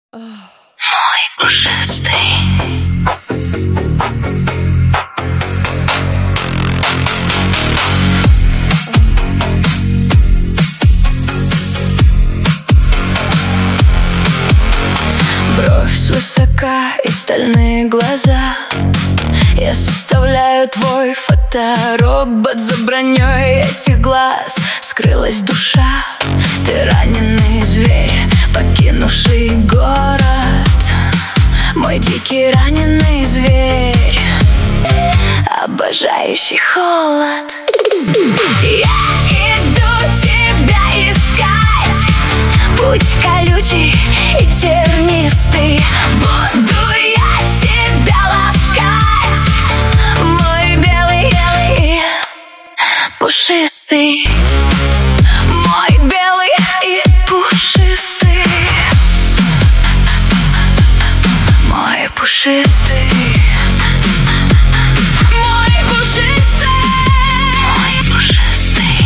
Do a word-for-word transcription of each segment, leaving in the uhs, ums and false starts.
Мой пушистый. Бровь свысока и стальные глаза. Я составляю твой фоторобот. За броней этих глаз скрылась душа. Ты раненый зверь, покинувший город. Мой дикий раненый зверь, обожающий холод. Я иду тебя искать. Путь колючий и тернистый. Буду я тебя ласкать. Мой белый, белый и пушистый. Мой белый и пушистый. Мой пушистый. Мой пушистый. Мой пушистый.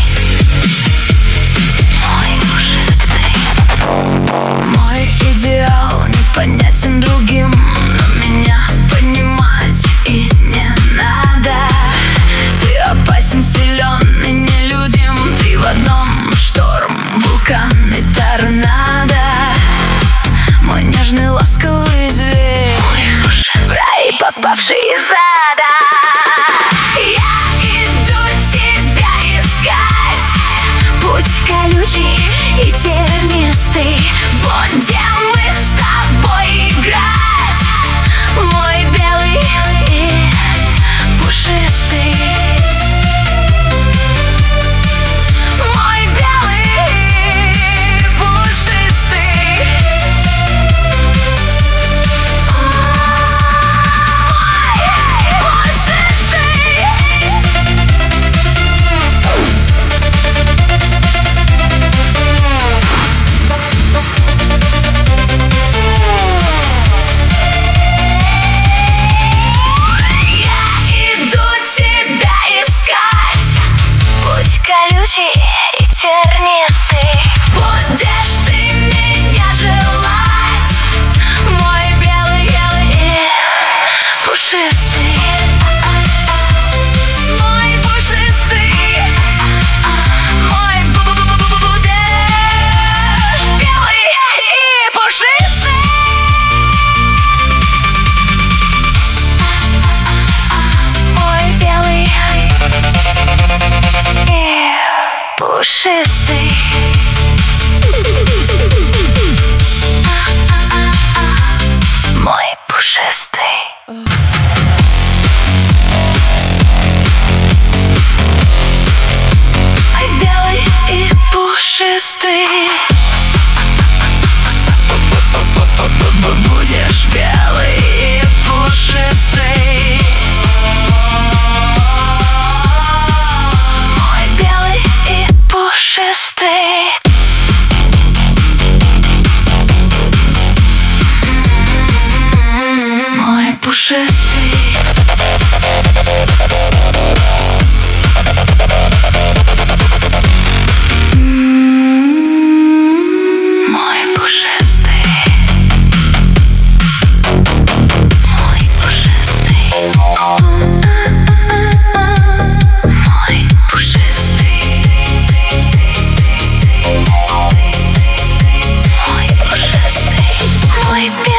Мой пушистый. Мой идеал непонятен другим, но меня понимать и не надо. Ты опасен, силен и нелюдим. Три в одном: шторм, вулкан и торнадо. Мой нежный ласковый зверь, в рай попавший из ада. Я иду тебя искать. Путь колючий и тернистый. Будем мы с тобой играть. Мой белый и пушистый. Мой белый и пушистый. Колючий и тернистый. Будешь ты меня желать. Мой белый, белый и пушистый. Мой пушистый. Мой будешь белый и пушистый. Мой белый пушистый. Мой пушистый. Мой белый и пушистый. Будешь белый и пушистый. Мой белый и пушистый. Мой пушистый. Мой пушистый. Мой пушистый. Мой пушистый. Мой пушистый. Мой